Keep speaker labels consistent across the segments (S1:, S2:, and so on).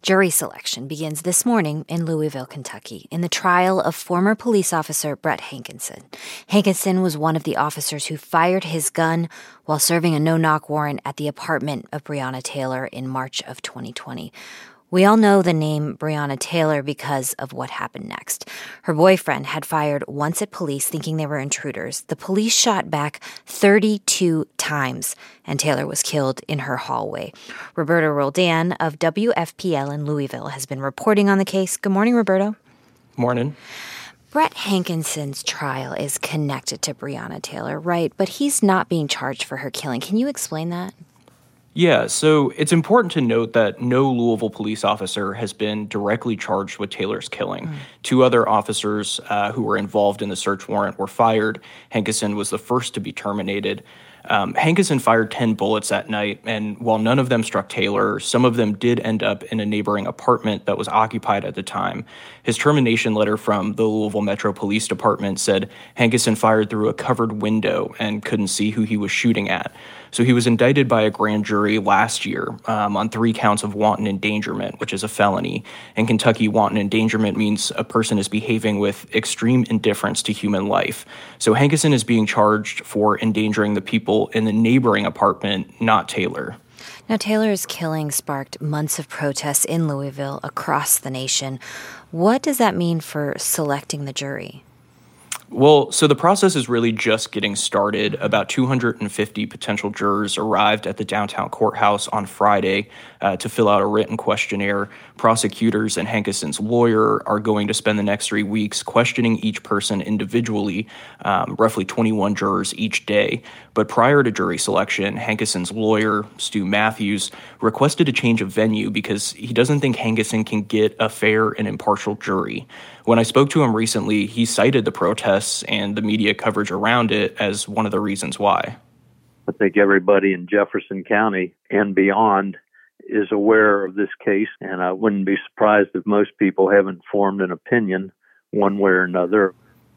S1: Jury selection begins this morning in Louisville, Kentucky, in the trial of former police officer Brett Hankison. Hankison was one of the officers who fired his gun while serving a no-knock warrant at the apartment of Breonna Taylor in March of 2020. We all know the name Breonna Taylor because of what happened next. Her boyfriend had fired once at police thinking they were intruders. The police shot back 32 times, and Taylor was killed in her hallway. Roberto Roldan of WFPL in Louisville has been reporting on the case. Good morning, Roberto.
S2: Morning.
S1: Brett Hankison's trial is connected to Breonna Taylor, right? But he's not being charged for her killing. Can you explain that?
S2: Yeah, so it's important to note that no Louisville police officer has been directly charged with Taylor's killing. Two other officers who were involved in the search warrant were fired. Hankison was the first to be terminated. Hankison fired 10 bullets that night, and while none of them struck Taylor, some of them did end up in a neighboring apartment that was occupied at the time. His termination letter from the Louisville Metro Police Department said Hankison fired through a covered window and couldn't see who he was shooting at. So he was indicted by a grand jury last year on 3 counts of wanton endangerment, which is a felony. In Kentucky, wanton endangerment means a person is behaving with extreme indifference to human life. So Hankison is being charged for endangering the people in the neighboring apartment, not Taylor.
S1: Now, Taylor's killing sparked months of protests in Louisville across the nation. What does that mean for selecting the jury?
S2: Well, so the process is really just getting started. About 250 potential jurors arrived at the downtown courthouse on Friday to fill out a written questionnaire. Prosecutors and Hankison's lawyer are going to spend the next 3 weeks questioning each person individually, roughly 21 jurors each day. But prior to jury selection, Hankison's lawyer, Stu Matthews, requested a change of venue because he doesn't think Hankison can get a fair and impartial jury. When I spoke to him recently, he cited the protests and the media coverage around it as one of the reasons why.
S3: I think everybody in Jefferson County and beyond is aware of this case, and I wouldn't be surprised if most people haven't formed an opinion one way or another.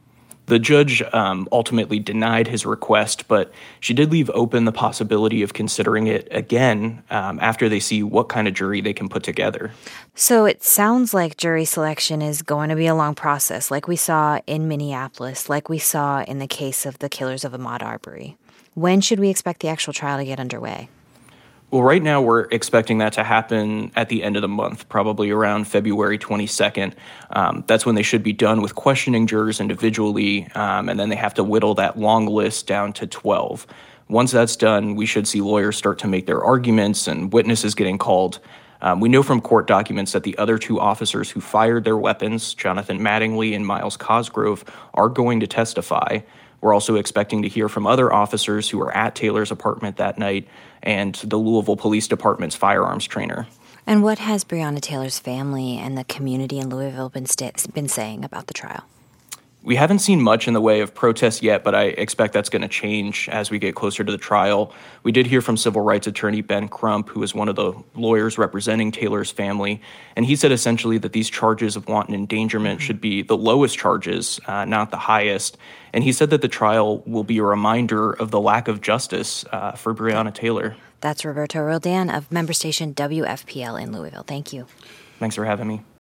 S2: The judge ultimately denied his request, but she did leave open the possibility of considering it again after they see what kind of jury they can put together.
S1: So it sounds like jury selection is going to be a long process, like we saw in Minneapolis, like we saw in the case of the killers of Ahmaud Arbery. When should we expect the actual trial to get underway?
S2: Well, right now we're expecting that to happen at the end of the month, probably around February 22nd. That's when they should be done with questioning jurors individually, and then they have to whittle that long list down to 12. Once that's done, we should see lawyers start to make their arguments and witnesses getting called. We know from court documents that the other 2 officers who fired their weapons, Jonathan Mattingly and Miles Cosgrove, are going to testify. We're also expecting to hear from other officers who were at Taylor's apartment that night and the Louisville Police Department's firearms trainer.
S1: And what has Breonna Taylor's family and the community in Louisville been saying about the trial?
S2: We haven't seen much in the way of protests yet, but I expect that's going to change as we get closer to the trial. We did hear from civil rights attorney Ben Crump, who is one of the lawyers representing Taylor's family, and he said essentially that these charges of wanton endangerment should be the lowest charges, not the highest. And he said that the trial will be a reminder of the lack of justice for Breonna Taylor.
S1: That's Roberto Roldan of member station WFPL in Louisville. Thank you.
S2: Thanks for having me.